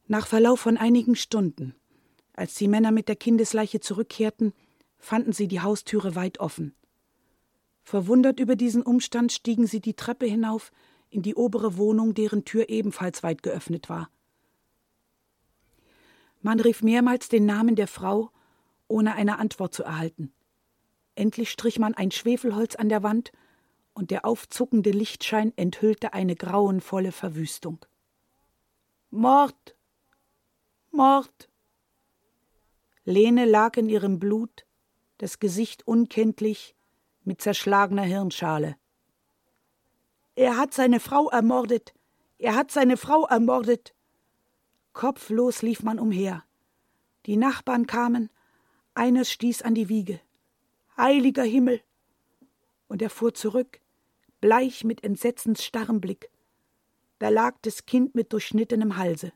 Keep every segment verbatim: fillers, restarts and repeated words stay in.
Nach Verlauf von einigen Stunden, als die Männer mit der Kindesleiche zurückkehrten, fanden sie die Haustüre weit offen. Verwundert über diesen Umstand stiegen sie die Treppe hinauf in die obere Wohnung, deren Tür ebenfalls weit geöffnet war. Man rief mehrmals den Namen der Frau, ohne eine Antwort zu erhalten. Endlich strich man ein Schwefelholz an der Wand, und der aufzuckende Lichtschein enthüllte eine grauenvolle Verwüstung. »Mord! Mord!« Lene lag in ihrem Blut, das Gesicht unkenntlich, mit zerschlagener Hirnschale. »Er hat seine Frau ermordet! Er hat seine Frau ermordet!« Kopflos lief man umher. Die Nachbarn kamen, einer stieß an die Wiege. »Heiliger Himmel!« Und er fuhr zurück, bleich mit entsetzensstarrem Blick. Da lag das Kind mit durchschnittenem Halse.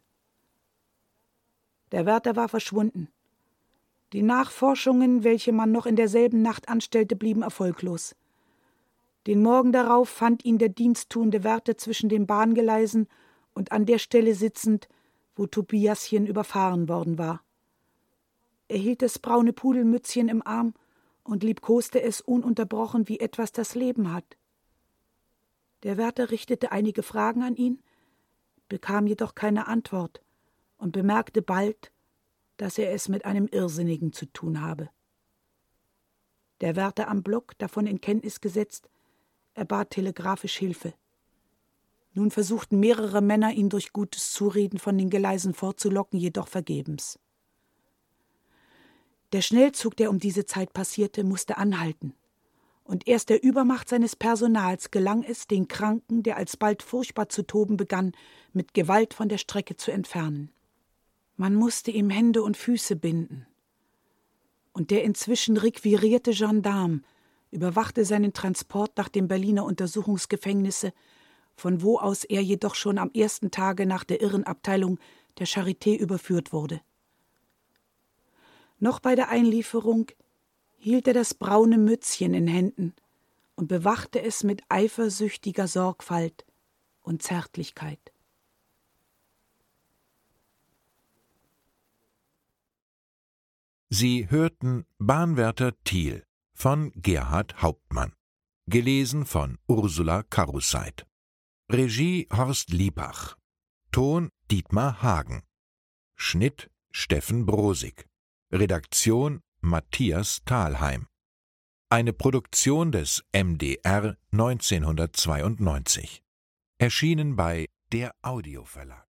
Der Wärter war verschwunden. Die Nachforschungen, welche man noch in derselben Nacht anstellte, blieben erfolglos. Den Morgen darauf fand ihn der diensttuende Wärter zwischen den Bahngeleisen und an der Stelle sitzend, wo Tobiaschen überfahren worden war. Er hielt das braune Pudelmützchen im Arm und liebkoste es ununterbrochen, wie etwas, das Leben hat. Der Wärter richtete einige Fragen an ihn, bekam jedoch keine Antwort und bemerkte bald, dass er es mit einem Irrsinnigen zu tun habe. Der Wärter am Block, davon in Kenntnis gesetzt, erbat telegrafisch Hilfe. Nun versuchten mehrere Männer, ihn durch gutes Zureden von den Geleisen fortzulocken, jedoch vergebens. Der Schnellzug, der um diese Zeit passierte, musste anhalten. Und erst der Übermacht seines Personals gelang es, den Kranken, der alsbald furchtbar zu toben begann, mit Gewalt von der Strecke zu entfernen. Man musste ihm Hände und Füße binden. Und der inzwischen requirierte Gendarm überwachte seinen Transport nach dem Berliner Untersuchungsgefängnisse, von wo aus er jedoch schon am ersten Tage nach der Irrenabteilung der Charité überführt wurde. Noch bei der Einlieferung hielt er das braune Mützchen in Händen und bewachte es mit eifersüchtiger Sorgfalt und Zärtlichkeit. Sie hörten Bahnwärter Thiel von Gerhard Hauptmann, gelesen von Ursula Karuseit. Regie Horst Liebach, Ton Dietmar Hagen, Schnitt Steffen Brosig, Redaktion Matthias Thalheim. Eine Produktion des M D R neunzehnhundertzweiundneunzig. Erschienen bei Der Audioverlag.